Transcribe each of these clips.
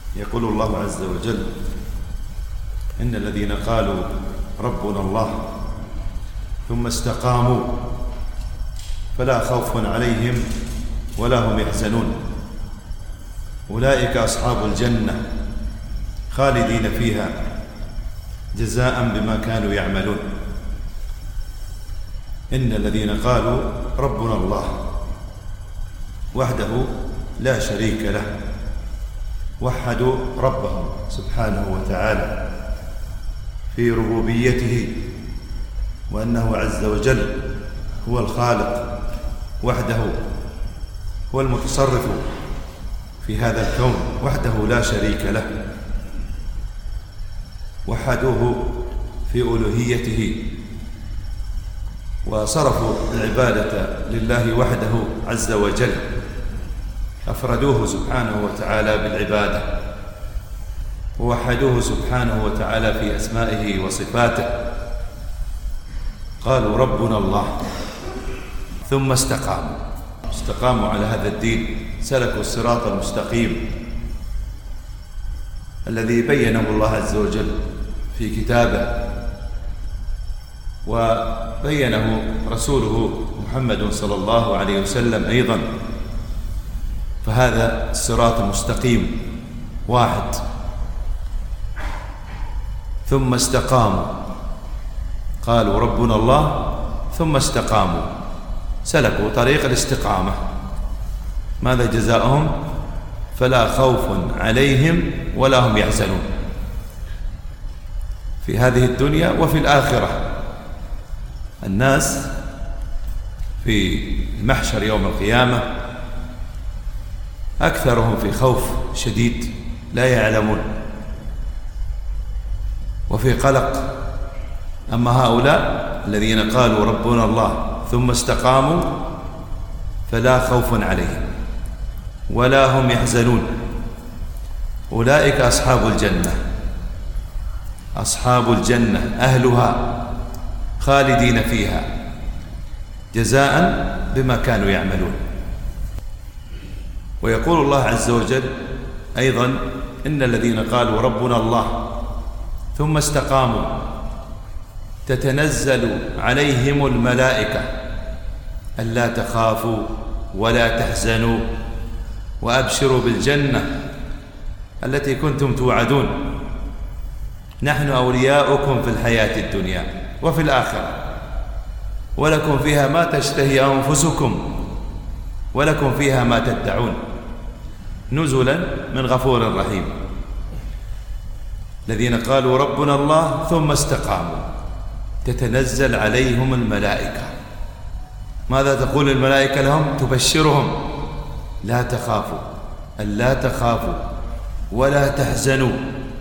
يقول الله عز وجل: إن الذين قالوا ربنا الله ثم استقاموا فلا خوف عليهم ولا هم يحزنون أولئك أصحاب الجنة خالدين فيها جزاء بما كانوا يعملون. إن الذين قالوا ربنا الله وحده لا شريك له، وحدوا ربهم سبحانه وتعالى في ربوبيته، وأنه عز وجل هو الخالق وحده، هو المتصرف في هذا الكون وحده لا شريك له. وحدوه في ألوهيته وصرفوا العبادة لله وحده عز وجل، أفردوه سبحانه وتعالى بالعبادة، ووحدوه سبحانه وتعالى في أسمائه وصفاته. قالوا ربنا الله ثم استقاموا على هذا الدين، سلكوا الصراط المستقيم الذي بينه الله عز وجل في كتابه، وبينه رسوله محمد صلى الله عليه وسلم أيضا. فهذا الصراط المستقيم واحد. ثم استقاموا، قالوا ربنا الله ثم استقاموا، سلكوا طريق الاستقامة. ماذا جزاؤهم؟ فلا خوف عليهم ولا هم يحزنون في هذه الدنيا وفي الآخرة. الناس في المحشر يوم القيامة أكثرهم في خوف شديد لا يعلمون، وفي قلق. أما هؤلاء الذين قالوا ربنا الله ثم استقاموا فلا خوف عليهم ولا هم يحزنون أولئك أصحاب الجنة، أصحاب الجنة أهلها خالدين فيها جزاء بما كانوا يعملون. ويقول الله عز وجل أيضا: إن الذين قالوا ربنا الله ثم استقاموا تتنزل عليهم الملائكة ألا تخافوا ولا تحزنوا وأبشروا بالجنة التي كنتم توعدون، نحن أولياؤكم في الحياة الدنيا وفي الآخرة، ولكم فيها ما تشتهي أنفسكم ولكم فيها ما تدعون، نزلا من غفور رحيم. الذين قالوا ربنا الله ثم استقاموا تتنزل عليهم الملائكة. ماذا تقول الملائكة لهم؟ تبشرهم: لا تخافوا، ألا تخافوا ولا تحزنوا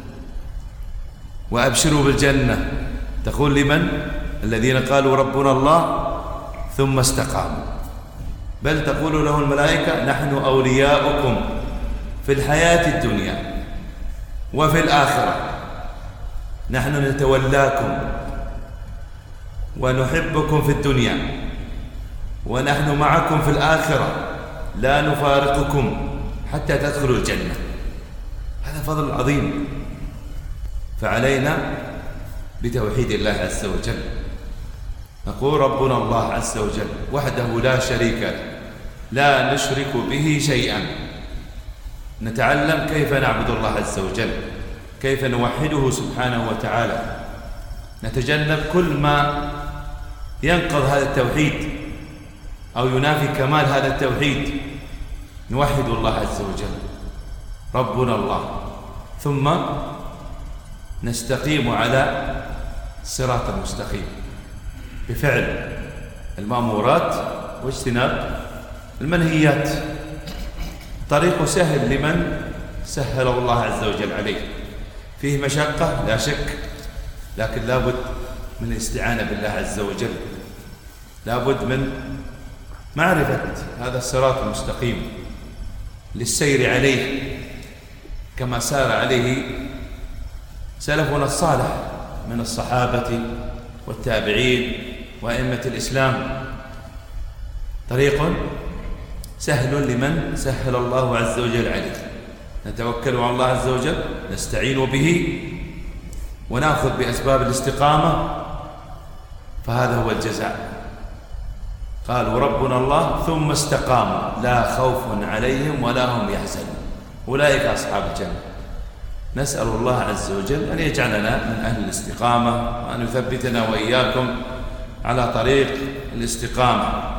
وأبشروا بالجنة. تقول لمن؟ الذين قالوا ربنا الله ثم استقاموا. بل تقول له الملائكة: نحن أولياؤكم في الحياة الدنيا وفي الآخرة، نحن نتولاكم ونحبكم في الدنيا ونحن معكم في الآخرة، لا نفارقكم حتى تدخلوا الجنة. هذا فضل عظيم. فعلينا بتوحيد الله عز وجل، نقول ربنا الله عز وجل وحده لا شريك له، لا نشرك به شيئا. نتعلم كيف نعبد الله عز وجل، كيف نوحده سبحانه وتعالى، نتجنب كل ما ينقض هذا التوحيد أو ينافي كمال هذا التوحيد. نوحد الله عز وجل ربنا الله، ثم نستقيم على الصراط المستقيم بفعل المأمورات واجتناب المنهيات. طريق سهل لمن سهله الله عز وجل عليه. فيه مشقة لا شك، لكن لابد من الاستعانة بالله عز وجل، لابد من معرفة هذا الصراط المستقيم للسير عليه كما سار عليه سلفنا الصالح من الصحابة والتابعين وأئمة الإسلام. طريق سهل لمن سهل الله عز وجل عليه. نتوكل على الله عز وجل، نستعين به ونأخذ بأسباب الاستقامة، فهذا هو الجزاء. قالوا ربنا الله ثم استقاموا لا خوف عليهم ولا هم يحزنون، أولئك أصحاب الجنة. نسأل الله عز وجل أن يجعلنا من أهل الاستقامة، وأن يثبتنا وإياكم على طريق الاستقامة.